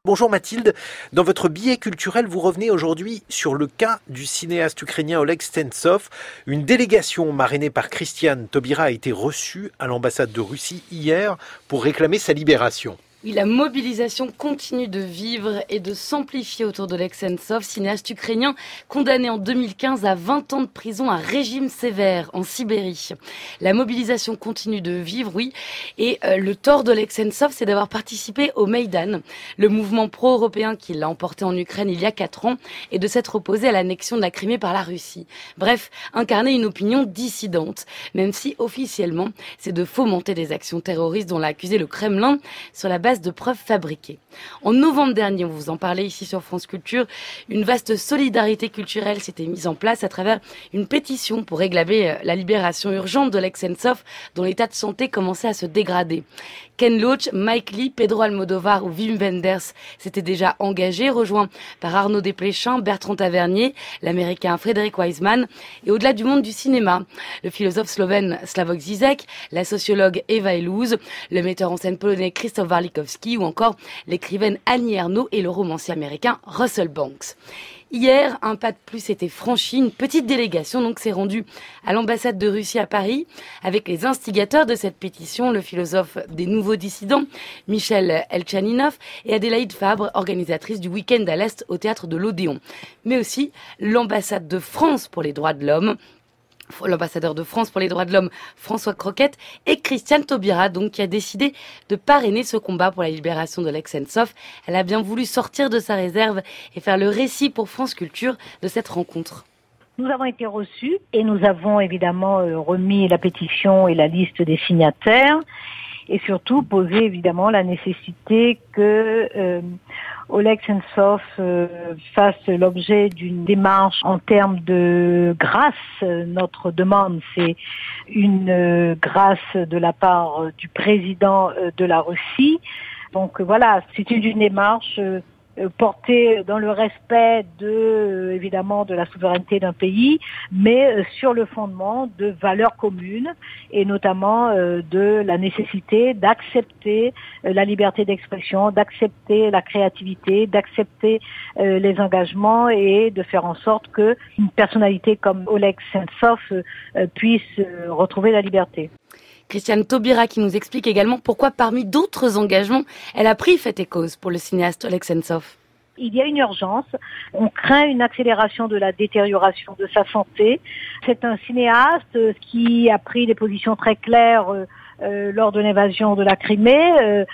Bonjour Mathilde, dans votre billet culturel, vous revenez aujourd'hui sur le cas du cinéaste ukrainien Oleg Sentsov. Une délégation marrainée par Christiane Taubira a été reçue à l'ambassade de Russie hier pour réclamer sa libération. Oui, la mobilisation continue de vivre et de s'amplifier autour d'Oleg Sentsov, cinéaste ukrainien condamné en 2015 à 20 ans de prison à régime sévère en Sibérie. La mobilisation continue de vivre, oui, et le tort d'Oleg Sentsov, c'est d'avoir participé au Maïdan, le mouvement pro-européen qui l'a emporté en Ukraine il y a 4 ans, et de s'être opposé à l'annexion de la Crimée par la Russie. Bref, incarner une opinion dissidente, même si officiellement, c'est de fomenter des actions terroristes dont l'a accusé le Kremlin sur la base de preuves fabriquées. En novembre dernier, on vous en parlait ici sur France Culture, une vaste solidarité culturelle s'était mise en place à travers une pétition pour réclamer la libération urgente d'Oleg Sentsov, dont l'état de santé commençait à se dégrader. Ken Loach, Mike Leigh, Pedro Almodovar ou Wim Wenders s'étaient déjà engagés, rejoints par Arnaud Desplechin, Bertrand Tavernier, l'américain Frédéric Wiseman, et au-delà du monde du cinéma, le philosophe slovène Slavoj Žižek, la sociologue Eva Illouz, le metteur en scène polonais Krzysztof Warlikowski ou encore l'écrivaine Annie Ernaux et le romancier américain Russell Banks. Hier, un pas de plus était franchi. Une petite délégation donc s'est rendue à l'ambassade de Russie à Paris avec les instigateurs de cette pétition, le philosophe des nouveaux dissidents, Michel Elchaninov, et Adélaïde Fabre, organisatrice du week-end à l'Est au théâtre de l'Odéon. Mais aussi l'ambassade de France pour les droits de l'homme, l'ambassadeur de France pour les droits de l'homme, François Croquette, et Christiane Taubira, donc, qui a décidé de parrainer ce combat pour la libération d'Oleg Sentsov. Elle a bien voulu sortir de sa réserve et faire le récit pour France Culture de cette rencontre. Nous avons été reçus et nous avons évidemment remis la pétition et la liste des signataires et surtout posé évidemment la nécessité que Oleg Sentsov fasse l'objet d'une démarche en termes de grâce. Notre demande, c'est une grâce de la part du président de la Russie. Donc voilà, c'est une démarche portée dans le respect évidemment de la souveraineté d'un pays, mais sur le fondement de valeurs communes et notamment de la nécessité d'accepter la liberté d'expression, d'accepter la créativité, d'accepter les engagements et de faire en sorte que une personnalité comme Oleg Sentsov puisse retrouver la liberté. Christiane Taubira qui nous explique également pourquoi parmi d'autres engagements, elle a pris fait et cause pour le cinéaste Oleg Sentsov. Il y a une urgence, on craint une accélération de la détérioration de sa santé. C'est un cinéaste qui a pris des positions très claires lors de l'invasion de la Crimée.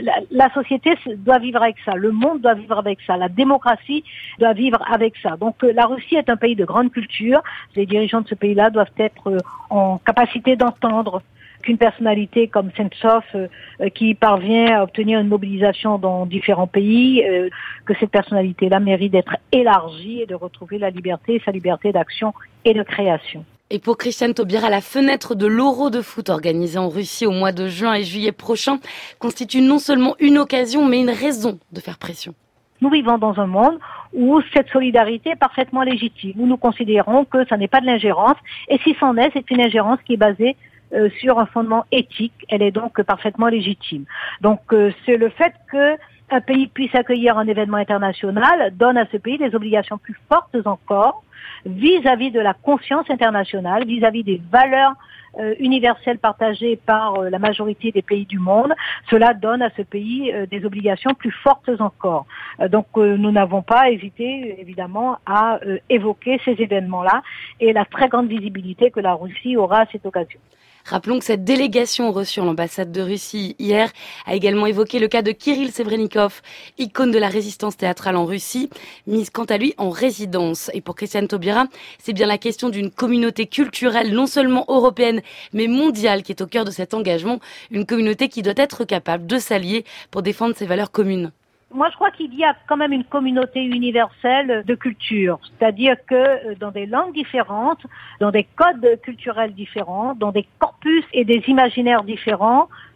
La société doit vivre avec ça, le monde doit vivre avec ça, la démocratie doit vivre avec ça. Donc la Russie est un pays de grande culture, les dirigeants de ce pays-là doivent être en capacité d'entendre qu'une personnalité comme Sentsov qui parvient à obtenir une mobilisation dans différents pays, que cette personnalité-là mérite d'être élargie et de retrouver la liberté, sa liberté d'action et de création. Et pour Christiane Taubira, la fenêtre de l'Euro de foot organisée en Russie au mois de juin et juillet prochain constitue non seulement une occasion, mais une raison de faire pression. Nous vivons dans un monde où cette solidarité est parfaitement légitime, où nous considérons que ça n'est pas de l'ingérence, et si c'en est, c'est une ingérence qui est basée sur un fondement éthique, elle est donc parfaitement légitime. Donc c'est le fait qu'un pays puisse accueillir un événement international donne à ce pays des obligations plus fortes encore vis-à-vis de la conscience internationale, vis-à-vis des valeurs universelles partagées par la majorité des pays du monde. Cela donne à ce pays des obligations plus fortes encore. Donc nous n'avons pas hésité évidemment à évoquer ces événements-là et la très grande visibilité que la Russie aura à cette occasion. Rappelons que cette délégation reçue en l'ambassade de Russie hier a également évoqué le cas de Kirill Sevrenikov, icône de la résistance théâtrale en Russie, mise quant à lui en résidence. Et pour Christiane Taubira, c'est bien la question d'une communauté culturelle non seulement européenne mais mondiale qui est au cœur de cet engagement, une communauté qui doit être capable de s'allier pour défendre ses valeurs communes. Moi, je crois qu'il y a quand même une communauté universelle de culture, c'est-à-dire que dans des langues différentes, dans des codes culturels différents, dans des corpus et des imaginaires différents,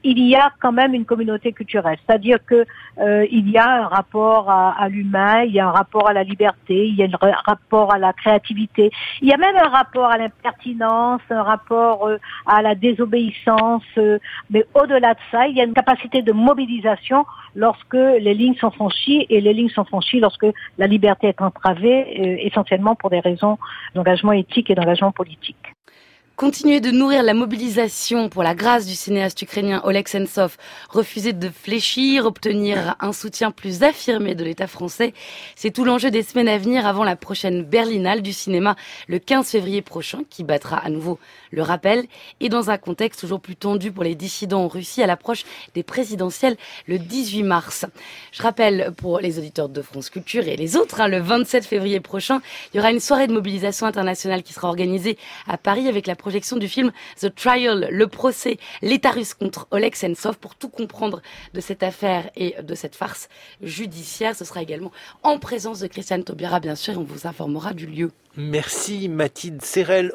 il y a quand même une communauté culturelle. C'est-à-dire que il y a un rapport à l'humain, il y a un rapport à la liberté, il y a un rapport à la créativité, il y a même un rapport à l'impertinence, un rapport à la désobéissance, mais au-delà de ça, il y a une capacité de mobilisation lorsque les lignes sont franchies, et les lignes sont franchies lorsque la liberté est entravée, essentiellement pour des raisons d'engagement éthique et d'engagement politique. Continuer de nourrir la mobilisation pour la grâce du cinéaste ukrainien Oleg Sentsov, refuser de fléchir, obtenir un soutien plus affirmé de l'État français, c'est tout l'enjeu des semaines à venir avant la prochaine Berlinale du cinéma le 15 février prochain, qui battra à nouveau le rappel, et dans un contexte toujours plus tendu pour les dissidents en Russie à l'approche des présidentielles le 18 mars. Je rappelle pour les auditeurs de France Culture et les autres, le 27 février prochain, il y aura une soirée de mobilisation internationale qui sera organisée à Paris avec la projection du film The Trial, le procès, l'État russe contre Oleg Sentsov. Pour tout comprendre de cette affaire et de cette farce judiciaire, ce sera également en présence de Christiane Taubira, bien sûr, et on vous informera du lieu. Merci Mathilde Serrel.